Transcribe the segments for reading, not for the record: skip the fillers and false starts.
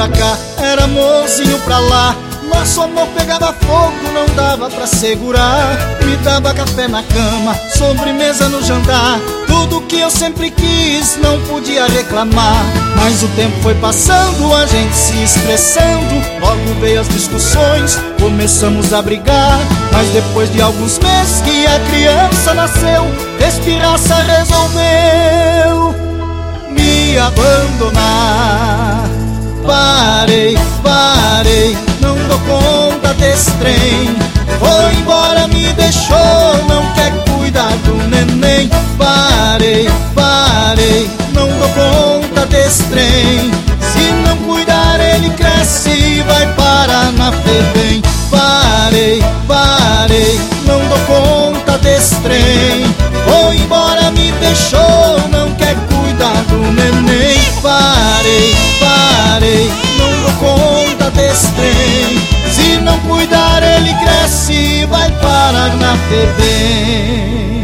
pra cá, era amorzinho pra lá. Nosso amor pegava fogo, não dava pra segurar. Me dava café na cama, sobremesa no jantar. Tudo que eu sempre quis, não podia reclamar. Mas o tempo foi passando, a gente se estressando. Logo veio as discussões, começamos a brigar. Mas depois de alguns meses que a criança nasceu, Espiraça resolveu me abandonar. Parei, não dou conta desse trem. Foi embora, me deixou, não quer cuidar do neném. Parei, não dou conta desse trem. Se não cuidar ele cresce e vai parar na FEBEM. Parei, não dou conta desse trem. Foi embora, me deixou, não quer cuidar do neném. Parei, não dou conta desse trem. Se não cuidar ele cresce e vai parar na FEBEM.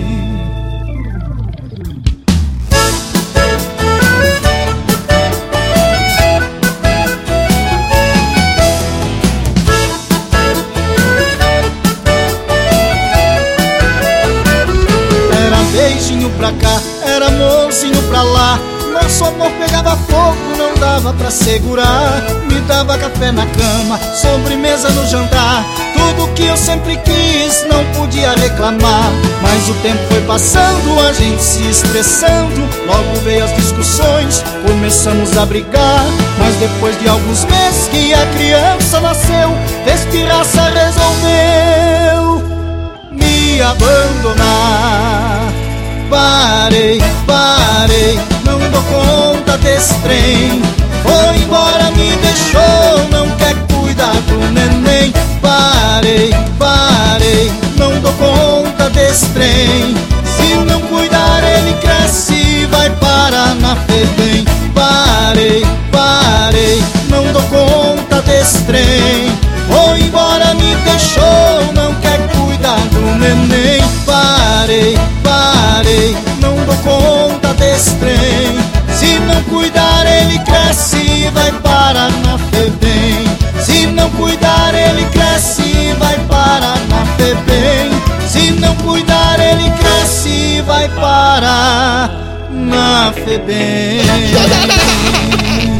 Era beijinho pra cá, era amorzinho pra lá. Nosso amor pegava fogo, não dava pra segurar. Me dava café na cama, sobremesa no jantar. Tudo que eu sempre quis, não podia reclamar. Mas o tempo foi passando, a gente se estressando. Logo veio as discussões, começamos a brigar. Mas depois de alguns meses que a criança nasceu, Espiraça resolveu me abandonar. Parei, não dou conta desse trem. Foi embora, me deixou, não quer cuidar do neném. Parei, não dou conta desse trem. Se não cuidar ele cresce e vai parar na FEBEM. Parei, não dou conta desse trem. Foi embora, me deixou, não quer cuidar do neném. Parei, não dou conta desse trem. Se não cuidar ele cresce e vai parar na FEBEM. Se não cuidar ele cresce e vai parar na FEBEM. Se não cuidar ele cresce e vai parar na FEBEM.